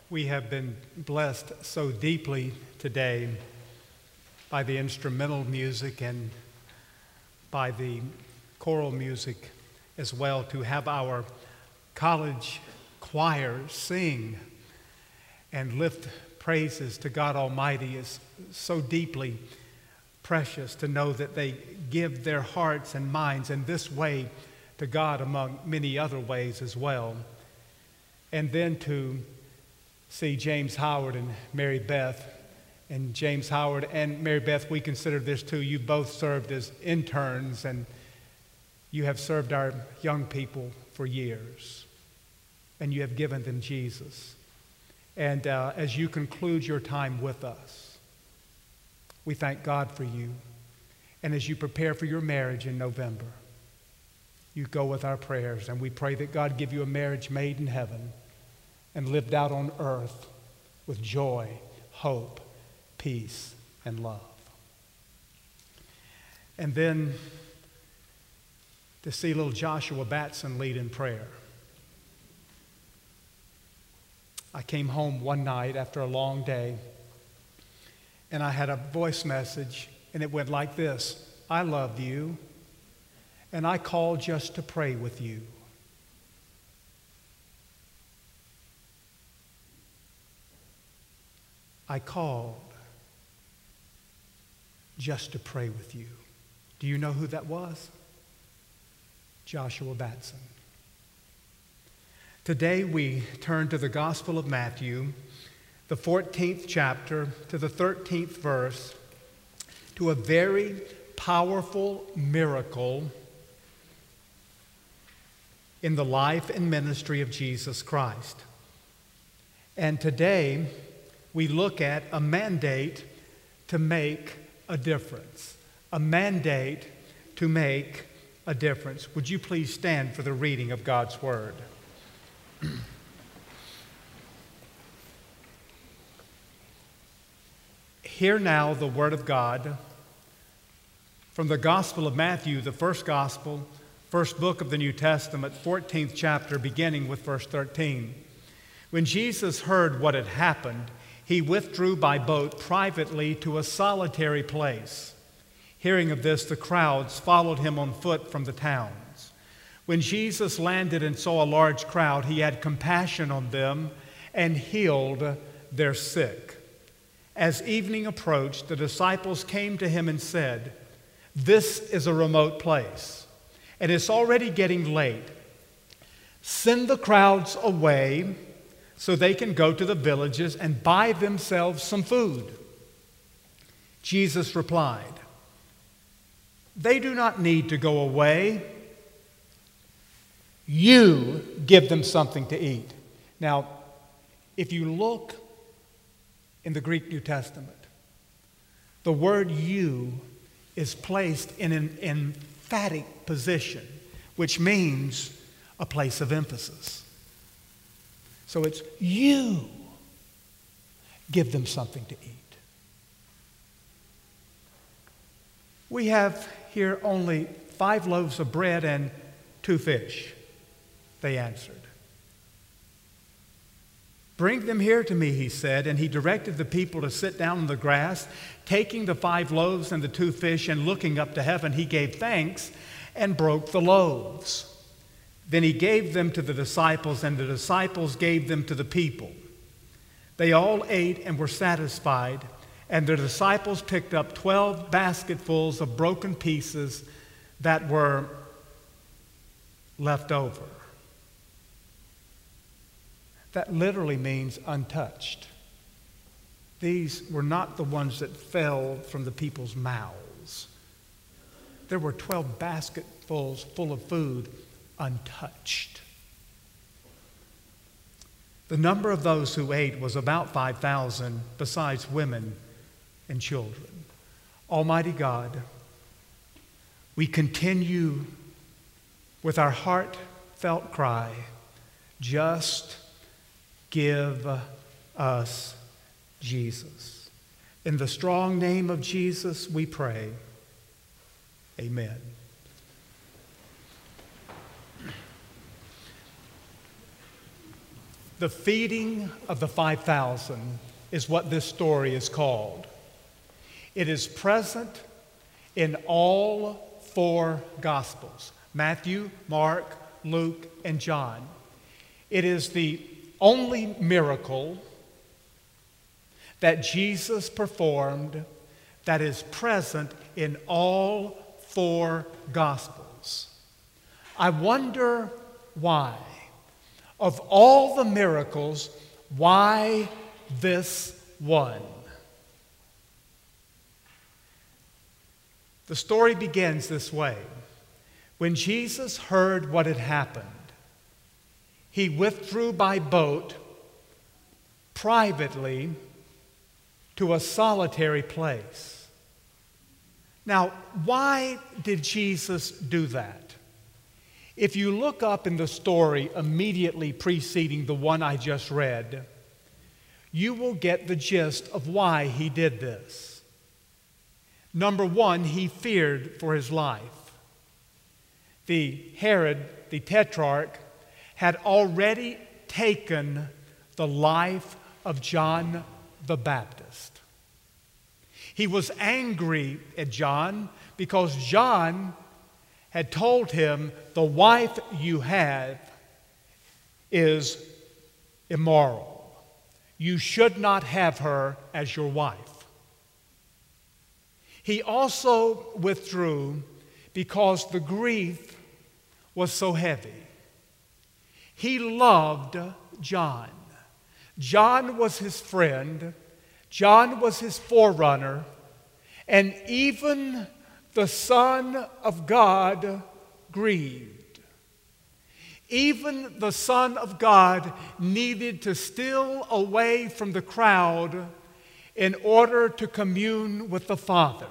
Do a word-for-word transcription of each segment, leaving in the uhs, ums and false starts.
We have been blessed so deeply today by the instrumental music and by the choral music as well, to have our college choir sing and lift praises to God Almighty is so deeply precious, to know that they give their hearts and minds in this way to God among many other ways as well. And then to see James Howard and Mary Beth. And James Howard and Mary Beth, we consider this too. You both served as interns, and you have served our young people for years. And you have given them Jesus. And uh, as you conclude your time with us, we thank God for you. And as you prepare for your marriage in November, you go with our prayers, and we pray that God give you a marriage made in heaven and lived out on earth with joy, hope, peace, and love. And then to see little Joshua Batson lead in prayer. I came home one night after a long day, and I had a voice message, and it went like this: I love you, and I called just to pray with you. I called just to pray with you. Do you know who that was? Joshua Batson. Today we turn to the Gospel of Matthew, the fourteenth chapter, to the thirteenth verse, to a very powerful miracle in the life and ministry of Jesus Christ. And today we look at a mandate to make a difference. A mandate to make a difference. Would you please stand for the reading of God's Word? Hear now the Word of God from the Gospel of Matthew, the first Gospel, first book of the New Testament, fourteenth chapter, beginning with verse thirteen. When Jesus heard what had happened, he withdrew by boat privately to a solitary place. Hearing of this, the crowds followed him on foot from the towns. When Jesus landed and saw a large crowd, he had compassion on them and healed their sick. As evening approached, the disciples came to him and said, "This is a remote place, and it's already getting late. Send the crowds away so they can go to the villages and buy themselves some food." Jesus replied, "They do not need to go away. You give them something to eat." Now, if you look in the Greek New Testament, the word "you" is placed in an emphatic position, which means a place of emphasis. So it's you give them something to eat. We have here only five loaves of bread and two fish, they answered. "Bring them here to me," he said, and he directed the people to sit down on the grass. Taking the five loaves and the two fish and looking up to heaven, he gave thanks and broke the loaves. Then he gave them to the disciples, and the disciples gave them to the people. They all ate and were satisfied, and the disciples picked up twelve basketfuls of broken pieces that were left over. That literally means untouched. These were not the ones that fell from the people's mouths. There were twelve basketfuls full of food untouched. The number of those who ate was about five thousand, besides women and children. Almighty God, we continue with our heartfelt cry, just give us Jesus. In the strong name of Jesus we pray. Amen. The feeding of the five thousand is what this story is called. It is present in all four Gospels: Matthew, Mark, Luke, and John. It is the only miracle that Jesus performed that is present in all four Gospels. I wonder why. Of all the miracles, why this one? The story begins this way. When Jesus heard what had happened, he withdrew by boat privately to a solitary place. Now, why did Jesus do that? If you look up in the story immediately preceding the one I just read, you will get the gist of why he did this. Number one, he feared for his life. The Herod, the Tetrarch, had already taken the life of John the Baptist. He was angry at John because John had told him, the wife you have is immoral. You should not have her as your wife. He also withdrew because the grief was so heavy. He loved John. John was his friend. John was his forerunner. And even the Son of God grieved. Even the Son of God needed to steal away from the crowd in order to commune with the Father.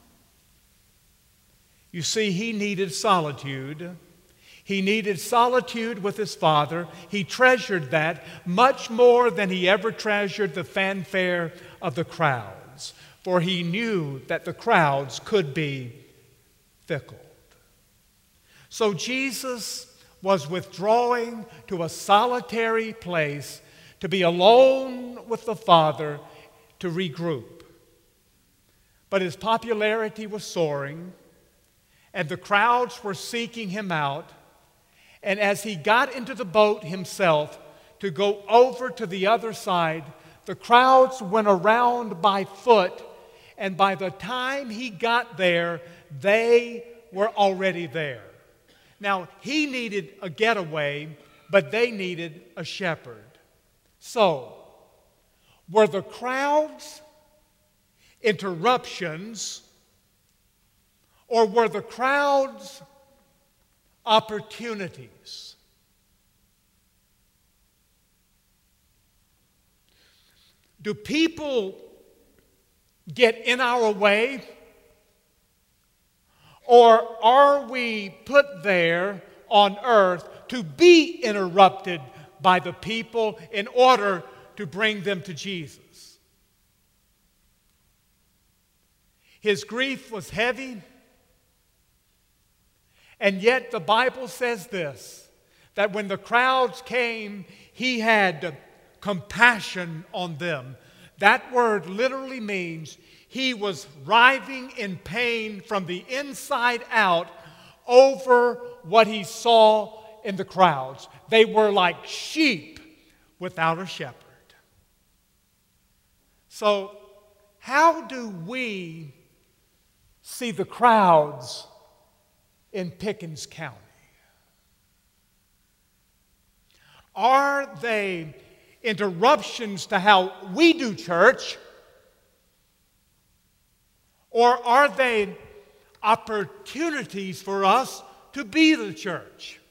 You see, he needed solitude. He needed solitude with his Father. He treasured that much more than he ever treasured the fanfare of the crowds, for he knew that the crowds could be fickle. So Jesus was withdrawing to a solitary place to be alone with the Father to regroup. But his popularity was soaring, and the crowds were seeking him out. And as he got into the boat himself to go over to the other side, the crowds went around by foot, and by the time he got there, they were already there. Now, he needed a getaway, but they needed a shepherd. So, were the crowds interruptions, or were the crowds opportunities? Do people get in our way, or are we put there on earth to be interrupted by the people in order to bring them to Jesus? His grief was heavy, and yet the Bible says this, that when the crowds came, he had compassion on them. That word literally means he was writhing in pain from the inside out over what he saw in the crowds. They were like sheep without a shepherd. So, how do we see the crowds in Pickens County? Are they interruptions to how we do church, or are they opportunities for us to be the church?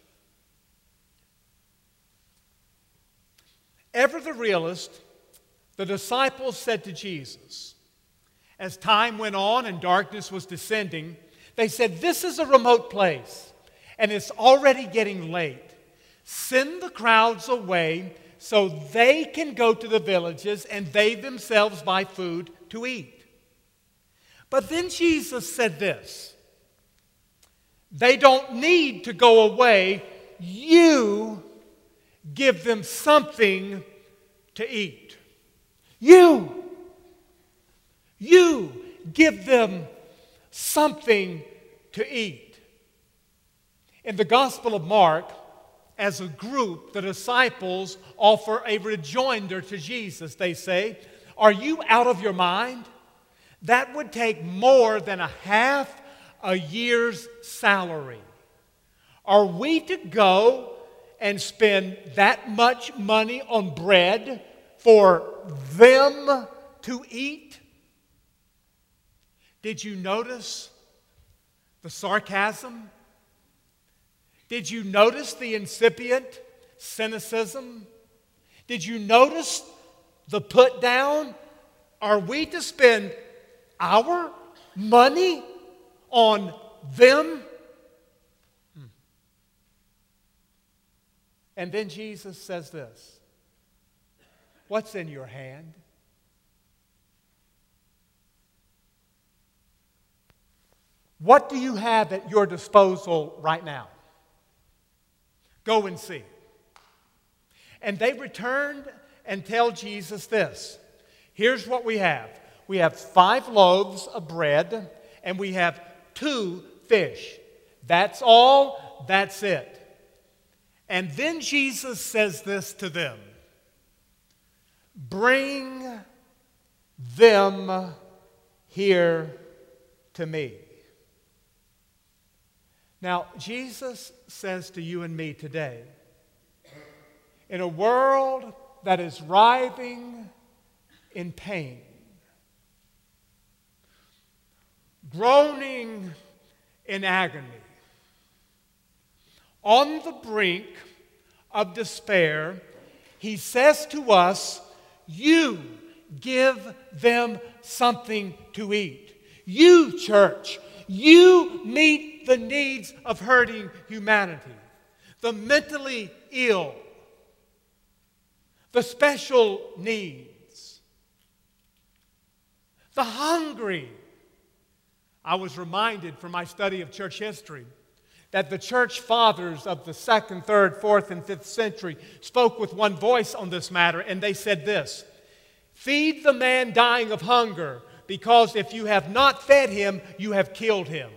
Ever the realist, the disciples said to Jesus, as time went on and darkness was descending, they said, "This is a remote place, and it's already getting late. Send the crowds away so they can go to the villages and they themselves buy food to eat." But then Jesus said this, "They don't need to go away. You give them something to eat. You, you give them something to eat. In the Gospel of Mark, as a group, the disciples offer a rejoinder to Jesus. They say, "Are you out of your mind? That would take more than a half a year's salary. Are we to go and spend that much money on bread for them to eat?" Did you notice the sarcasm? Did you notice the incipient cynicism? Did you notice the put down? Are we to spend our money on them? Hmm. And then Jesus says this, "What's in your hand?" What do you have at your disposal right now? Go and see. And they returned and tell Jesus this. Here's what we have. We have five loaves of bread and we have two fish. That's all. That's it. And then Jesus says this to them. "Bring them here to me." Now, Jesus says to you and me today, in a world that is writhing in pain, groaning in agony, on the brink of despair, He says to us, you give them something to eat. You, church, you meet the needs of hurting humanity, the mentally ill, the special needs, the hungry. I was reminded from my study of church history that the church fathers of the second, third, fourth, and fifth century spoke with one voice on this matter, and they said this: feed the man dying of hunger, because if you have not fed him, you have killed him.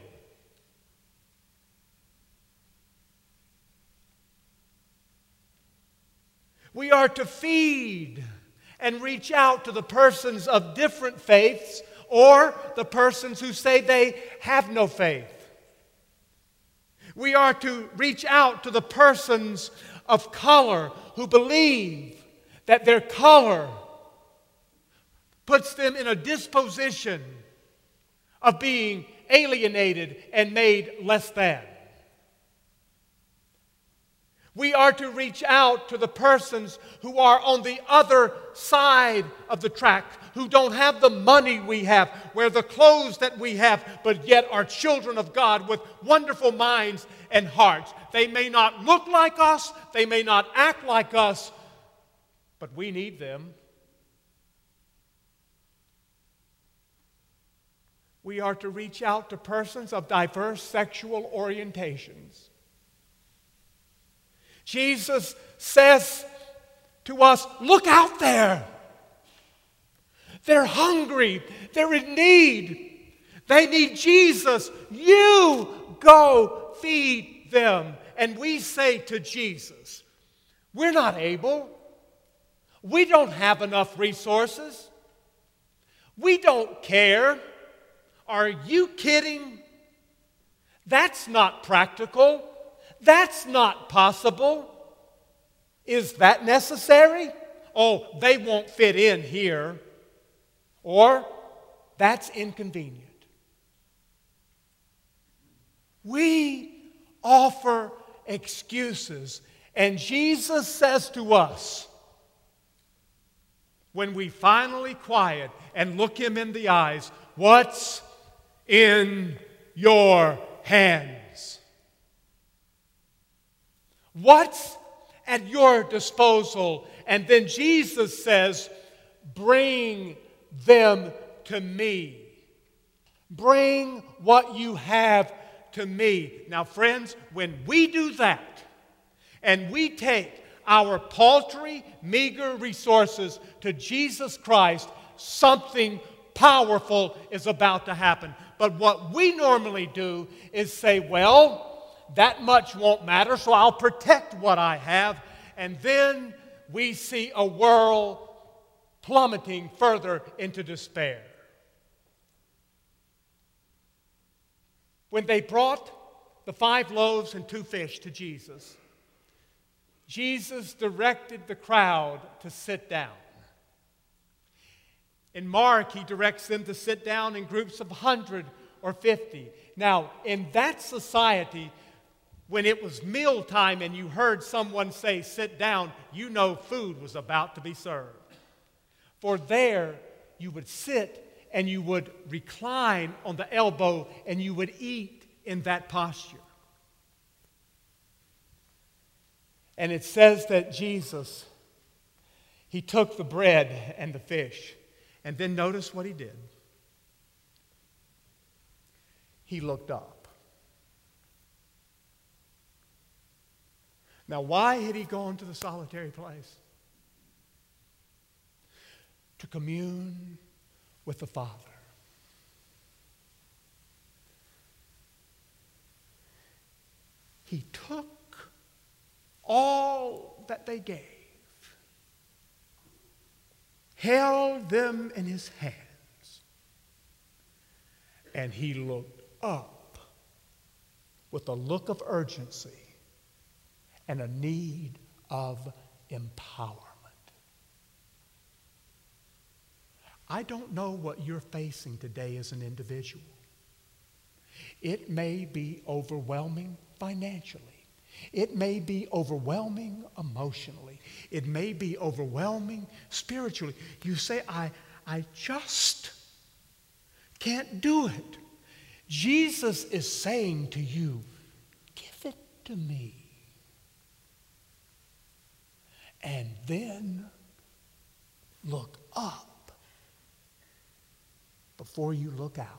We are to feed and reach out to the persons of different faiths or the persons who say they have no faith. We are to reach out to the persons of color who believe that their color puts them in a disposition of being alienated and made less than. We are to reach out to the persons who are on the other side of the track, who don't have the money we have, wear the clothes that we have, but yet are children of God with wonderful minds and hearts. They may not look like us, they may not act like us, but we need them. We are to reach out to persons of diverse sexual orientations. Jesus says to us, look out there. They're hungry. They're in need. They need Jesus. You go feed them. And we say to Jesus, we're not able. We don't have enough resources. We don't care. Are you kidding? That's not practical. That's not possible. Is that necessary? Oh, they won't fit in here. Or, that's inconvenient. We offer excuses, and Jesus says to us, when we finally quiet and look Him in the eyes, what's in your hands? What's at your disposal? And then Jesus says, bring them to me. Bring what you have to me. Now, friends, when we do that, and we take our paltry, meager resources to Jesus Christ, something powerful is about to happen. But what we normally do is say, well, that much won't matter, so I'll protect what I have. And then we see a world plummeting further into despair. When they brought the five loaves and two fish to Jesus, Jesus directed the crowd to sit down. In Mark, he directs them to sit down in groups of one hundred or fifty. Now, in that society, when it was mealtime and you heard someone say, sit down, you know food was about to be served. For there, you would sit and you would recline on the elbow and you would eat in that posture. And it says that Jesus, he took the bread and the fish. And then notice what he did. He looked up. Now, why had he gone to the solitary place? To commune with the Father. He took all that they gave, held them in his hands, and he looked up with a look of urgency and a need of empowerment. I don't know what you're facing today as an individual. It may be overwhelming financially. It may be overwhelming emotionally. It may be overwhelming spiritually. You say, I, I just can't do it. Jesus is saying to you, give it to me. And then look up before you look out.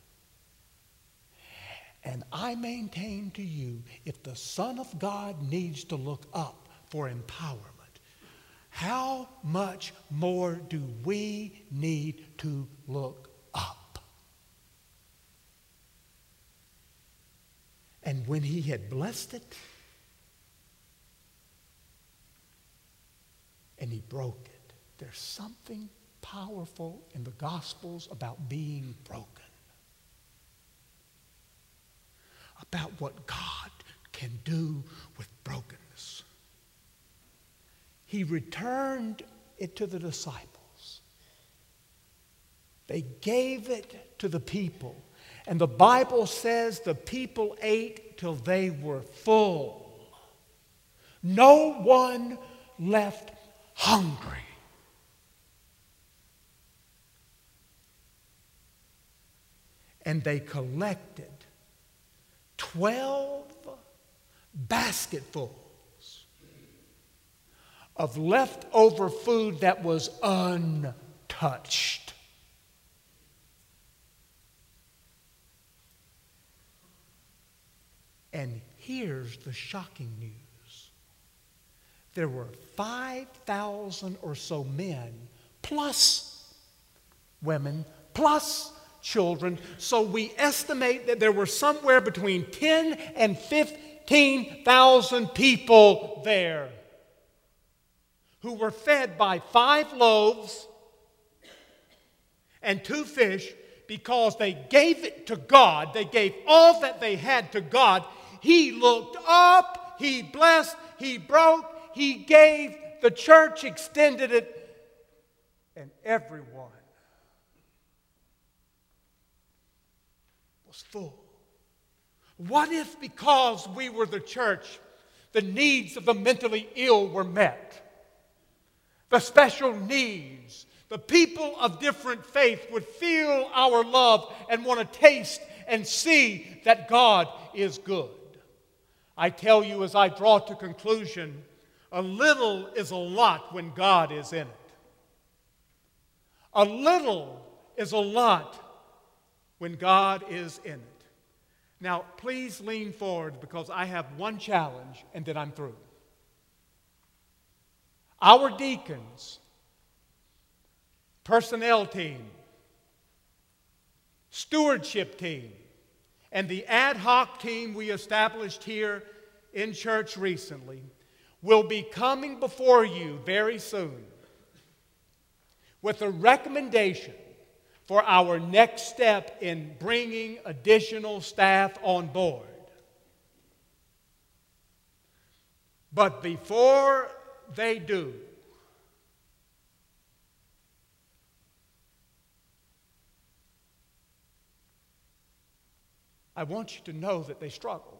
And I maintain to you, if the Son of God needs to look up for empowerment, how much more do we need to look up? And when he had blessed it, and he broke it, there's something powerful in the Gospels about being broken. About what God can do with brokenness. He returned it to the disciples. They gave it to the people. And the Bible says the people ate till they were full. No one left hungry. And they collected Twelve basketfuls of leftover food that was untouched. And here's the shocking news. There were five thousand or so men, plus women, plus children, so we estimate that there were somewhere between ten and fifteen thousand people there who were fed by five loaves and two fish because they gave it to God. They gave all that they had to God. He looked up, he blessed, he broke, he gave, the church extended it, and everyone full. What if, because we were the church, the needs of the mentally ill were met? The special needs, the people of different faith would feel our love and want to taste and see that God is good. I tell you, as I draw to conclusion, a little is a lot when God is in it. A little is a lot when God is in it. Now, please lean forward because I have one challenge and then I'm through. our deacons, personnel team, stewardship team, and the ad hoc team we established here in church recently will be coming before you very soon with a recommendation for our next step in bringing additional staff on board. But before they do, I want you to know that they struggled.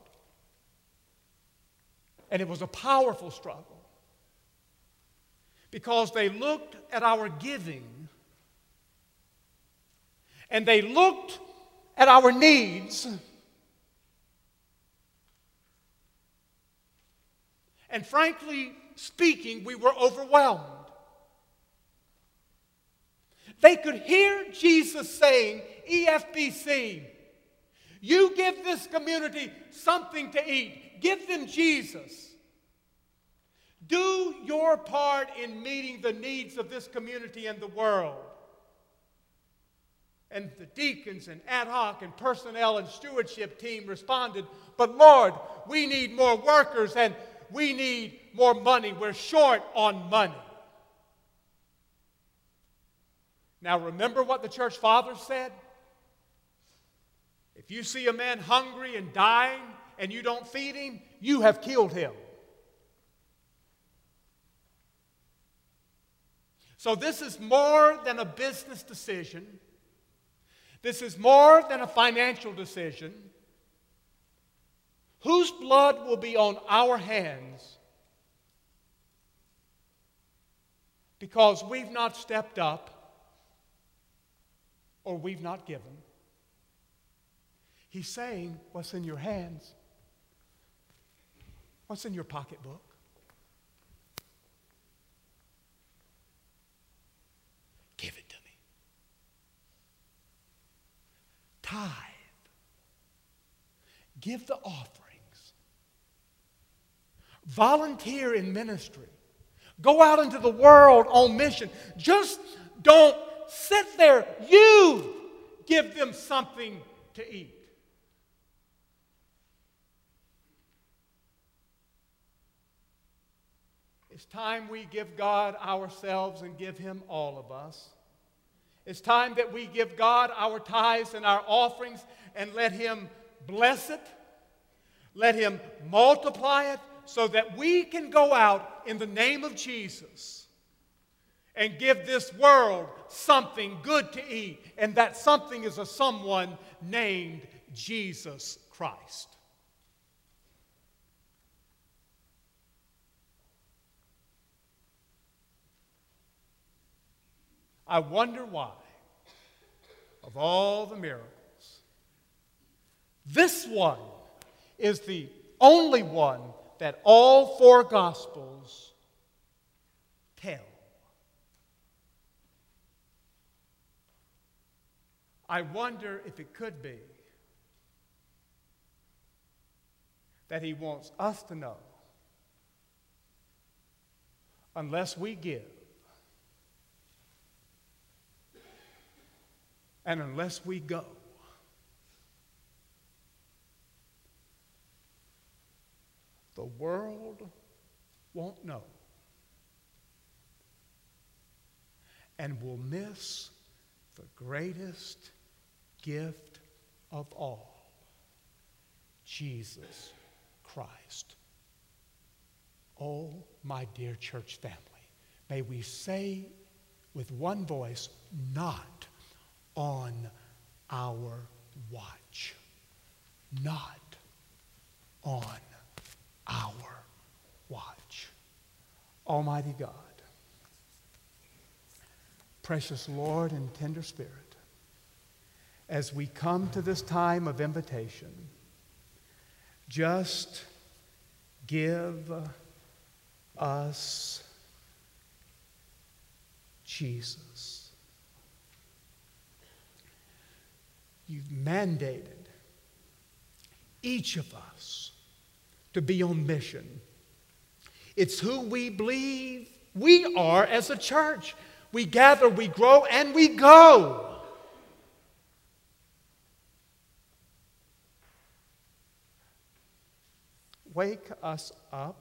And it was a powerful struggle. Because they looked at our giving and they looked at our needs, and frankly speaking, we were overwhelmed. They could hear Jesus saying, E F B C, you give this community something to eat. Give them Jesus. Do your part in meeting the needs of this community and the world. And the deacons and ad hoc and personnel and stewardship team responded, but Lord, we need more workers and we need more money. We're short on money. Now remember what the church fathers said? If you see a man hungry and dying and you don't feed him, you have killed him. So this is more than a business decision. This is more than a financial decision. Whose blood will be on our hands because we've not stepped up or we've not given? He's saying, what's in your hands? What's in your pocketbook? Give it to me. Tithe. Give the offerings. Volunteer in ministry. Go out into the world on mission. Just don't sit there. You give them something to eat. It's time we give God ourselves and give Him all of us. It's time that we give God our tithes and our offerings and let Him bless it. Let Him multiply it so that we can go out in the name of Jesus and give this world something good to eat. And that something is a someone named Jesus Christ. I wonder why, of all the miracles, this one is the only one that all four Gospels tell. I wonder if it could be that He wants us to know, unless we give, and unless we go, the world won't know and will miss the greatest gift of all, Jesus Christ. Oh, my dear church family, may we say with one voice, not on our watch. Not on our watch. Almighty God, precious Lord and tender Spirit, as we come to this time of invitation, just give us Jesus. You've mandated each of us to be on mission. It's who we believe We are as a church. We gather, we grow, and we go. Wake us up.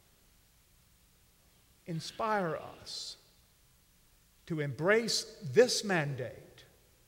Inspire us to embrace this mandate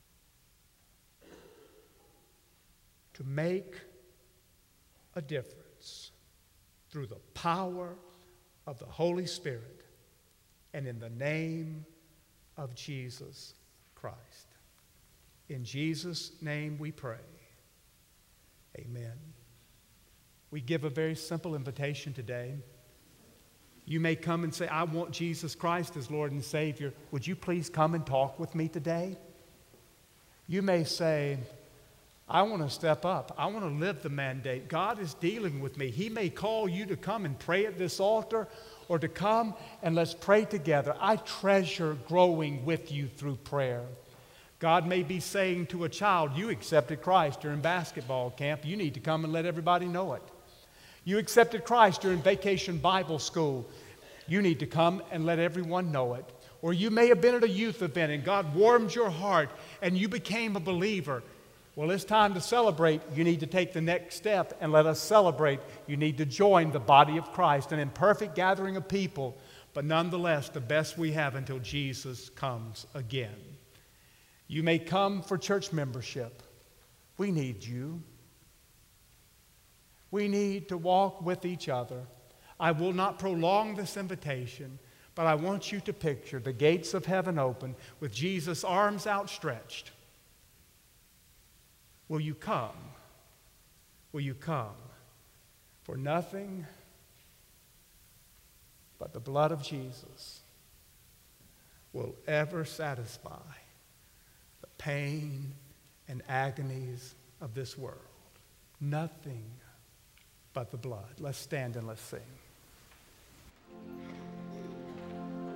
to make a difference through the power of the Holy Spirit and in the name of Jesus Christ. In Jesus' name we pray. Amen. We give a very simple invitation today. You may come and say, I want Jesus Christ as Lord and Savior. Would you please come and talk with me today? You may say, I want to step up. I want to live the mandate. God is dealing with me. He may call you to come and pray at this altar or to come and let's pray together. I treasure growing with you through prayer. God may be saying to a child, you accepted Christ during basketball camp. You need to come and let everybody know it. You accepted Christ during vacation Bible school. You need to come and let everyone know it. Or you may have been at a youth event and God warmed your heart and you became a believer. Well, it's time to celebrate. You need to take the next step and let us celebrate. You need to join the body of Christ, an imperfect gathering of people, but nonetheless the best we have until Jesus comes again. You may come for church membership. We need you. We need to walk with each other. I will not prolong this invitation, but I want you to picture the gates of heaven open with Jesus' arms outstretched. Will you come? Will you come? For nothing but the blood of Jesus will ever satisfy the pain and agonies of this world. Nothing but the blood. Let's stand and let's sing.